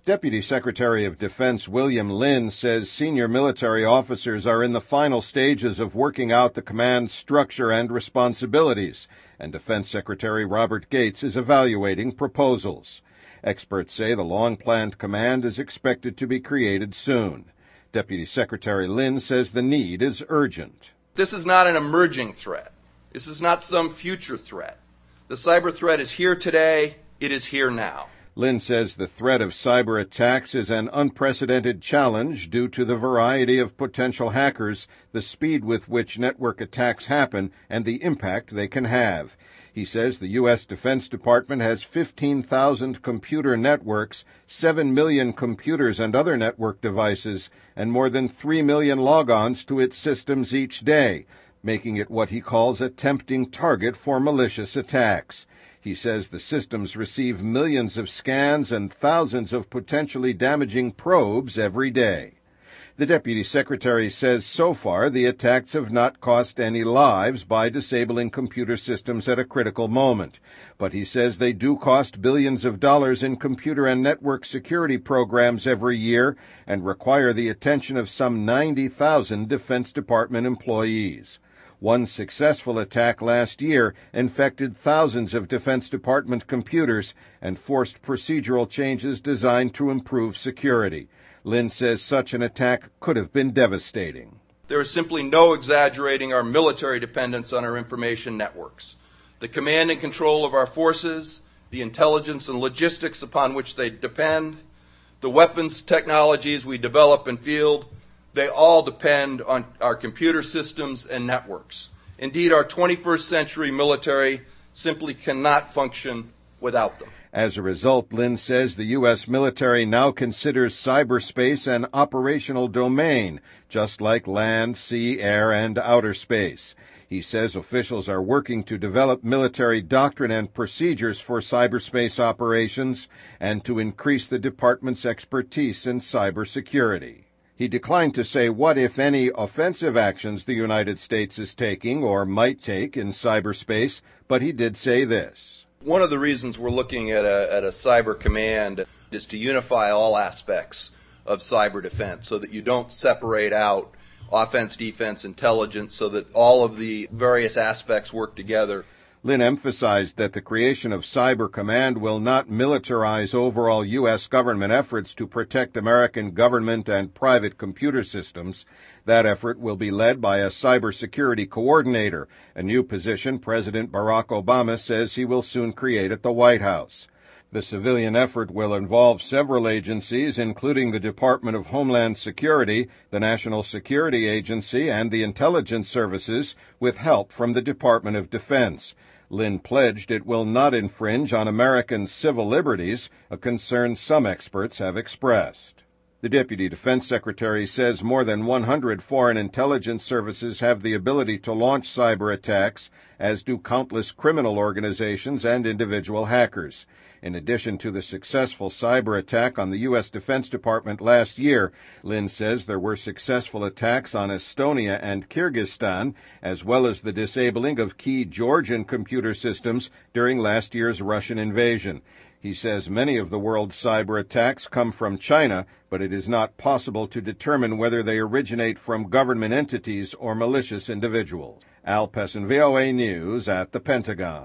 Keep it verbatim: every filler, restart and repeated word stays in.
Deputy Secretary of Defense William Lynn says senior military officers are in the final stages of working out the command's structure and responsibilities, and Defense Secretary Robert Gates is evaluating proposals. Experts say the long-planned command is expected to be created soon. Deputy Secretary Lynn says the need is urgent. This is not an emerging threat. This is not some future threat. The cyber threat is here today. It is here now. Lynn says the threat of cyber attacks is an unprecedented challenge due to the variety of potential hackers, the speed with which network attacks happen, and the impact they can have. He says the U S Defense Department has fifteen thousand computer networks, seven million computers and other network devices, and more than three million logons to its systems each day, making it what he calls a tempting target for malicious attacks. He says the systems receive millions of scans and thousands of potentially damaging probes every day. The Deputy Secretary says so far the attacks have not cost any lives by disabling computer systems at a critical moment. But he says they do cost billions of dollars in computer and network security programs every year and require the attention of some ninety thousand Defense Department employees. One successful attack last year infected thousands of Defense Department computers and forced procedural changes designed to improve security. Lynn says such an attack could have been devastating. There is simply no exaggerating our military dependence on our information networks. The command and control of our forces, the intelligence and logistics upon which they depend, the weapons technologies we develop and field, they all depend on our computer systems and networks. Indeed, our twenty-first century military simply cannot function without them. As a result, Lynn says the U S military now considers cyberspace an operational domain, just like land, sea, air, and outer space. He says officials are working to develop military doctrine and procedures for cyberspace operations and to increase the department's expertise in cybersecurity. He declined to say what, if any, offensive actions the United States is taking or might take in cyberspace, but he did say this. One of the reasons we're looking at a, at a cyber command is to unify all aspects of cyber defense so that you don't separate out offense, defense, intelligence, so that all of the various aspects work together. Lynn emphasized that the creation of Cyber Command will not militarize overall U S government efforts to protect American government and private computer systems. That effort will be led by a cybersecurity coordinator, a new position President Barack Obama says he will soon create at the White House. The civilian effort will involve several agencies, including the Department of Homeland Security, the National Security Agency, and the intelligence services, with help from the Department of Defense. Lynn pledged it will not infringe on American civil liberties, a concern some experts have expressed. The Deputy Defense Secretary says more than one hundred foreign intelligence services have the ability to launch cyber attacks, as do countless criminal organizations and individual hackers. In addition to the successful cyber attack on the U S Defense Department last year, Lynn says there were successful attacks on Estonia and Kyrgyzstan, as well as the disabling of key Georgian computer systems during last year's Russian invasion. He says many of the world's cyber attacks come from China, but it is not possible to determine whether they originate from government entities or malicious individuals. Al Pessin, V O A News at the Pentagon.